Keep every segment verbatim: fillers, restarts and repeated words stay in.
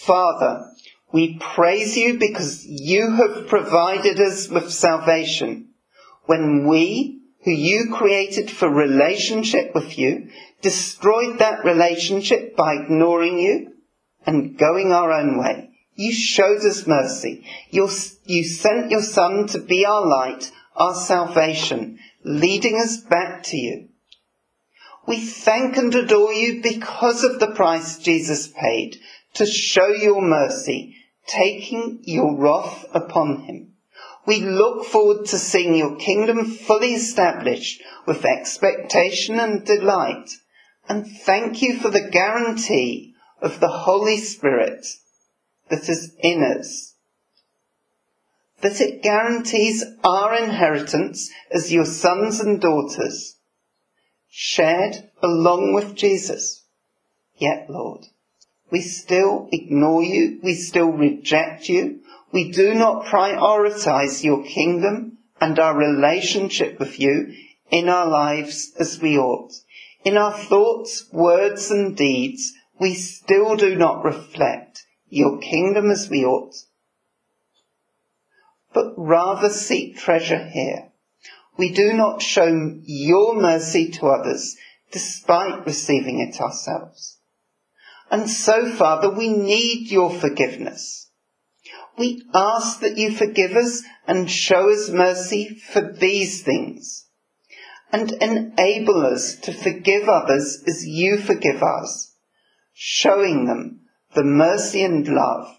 Father, we praise you because you have provided us with salvation when we, who you created for relationship with you, destroyed that relationship by ignoring you and going our own way. You showed us mercy. You, you sent your Son to be our light, our salvation, leading us back to you. We thank and adore you because of the price Jesus paid to show your mercy, taking your wrath upon him. We look forward to seeing your kingdom fully established with expectation and delight, and thank you for the guarantee of the Holy Spirit that is in us, that it guarantees our inheritance as your sons and daughters, shared along with Jesus. Yet, Lord, we still ignore you, we still reject you, we do not prioritize your kingdom and our relationship with you in our lives as we ought. In our thoughts, words and deeds, we still do not reflect your kingdom as we ought, but rather seek treasure here. We do not show your mercy to others despite receiving it ourselves. And so, Father, we need your forgiveness. We ask that you forgive us and show us mercy for these things, and enable us to forgive others as you forgive us, showing them the mercy and love,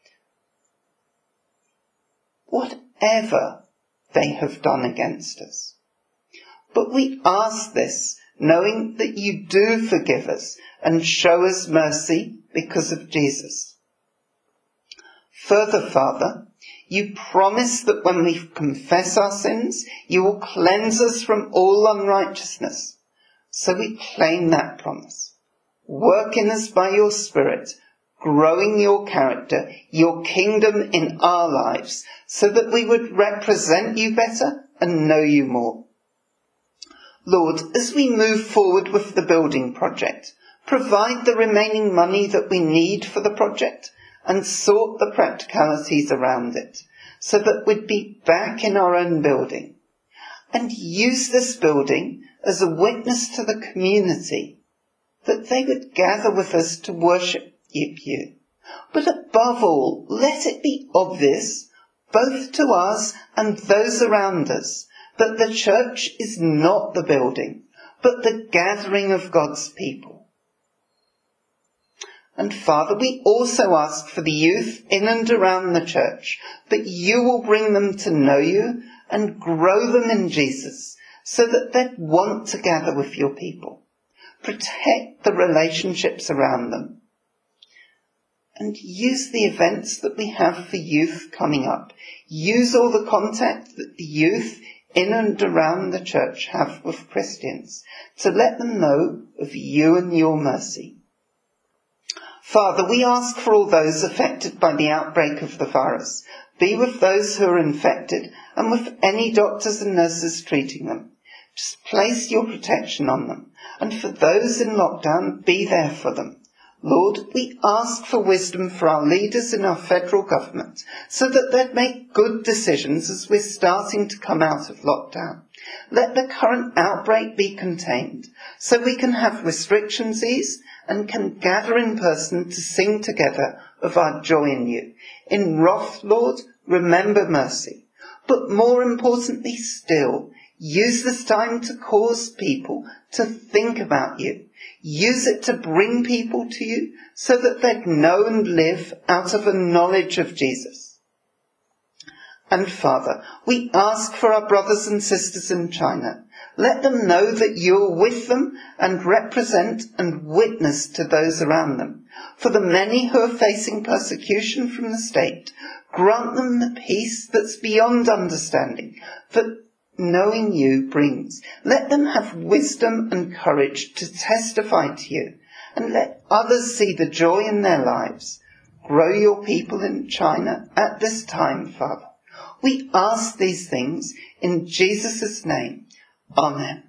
whatever they have done against us. But we ask this knowing that you do forgive us and show us mercy because of Jesus. Further, Father, you promise that when we confess our sins, you will cleanse us from all unrighteousness. So we claim that promise. Work in us by your Spirit, growing your character, your kingdom in our lives, so that we would represent you better and know you more. Lord, as we move forward with the building project, provide the remaining money that we need for the project and sort the practicalities around it, so that we'd be back in our own building. And use this building as a witness to the community, that they would gather with us to worship you. But above all, let it be obvious, both to us and those around us, that the church is not the building, but the gathering of God's people. And Father, we also ask for the youth in and around the church, that you will bring them to know you and grow them in Jesus, so that they'd want to gather with your people. Protect the relationships around them. And use the events that we have for youth coming up. Use all the contact that the youth in and around the church have with Christians, to let them know of you and your mercy. Father, we ask for all those affected by the outbreak of the virus. Be with those who are infected and with any doctors and nurses treating them. Just place your protection on them. And for those in lockdown, be there for them. Lord, we ask for wisdom for our leaders in our federal government, so that they'd make good decisions as we're starting to come out of lockdown. Let the current outbreak be contained, so we can have restrictions eased and can gather in person to sing together of our joy in you. In wrath, Lord, remember mercy. But more importantly still, use this time to cause people to think about you. Use it to bring people to you so that they'd know and live out of a knowledge of Jesus. And Father, we ask for our brothers and sisters in China. Let them know that you're with them and represent and witness to those around them. For the many who are facing persecution from the state, grant them the peace that's beyond understanding, that knowing you brings. Let them have wisdom and courage to testify to you, and let others see the joy in their lives. Grow your people in China at this time, Father. We ask these things in Jesus' name. Amen.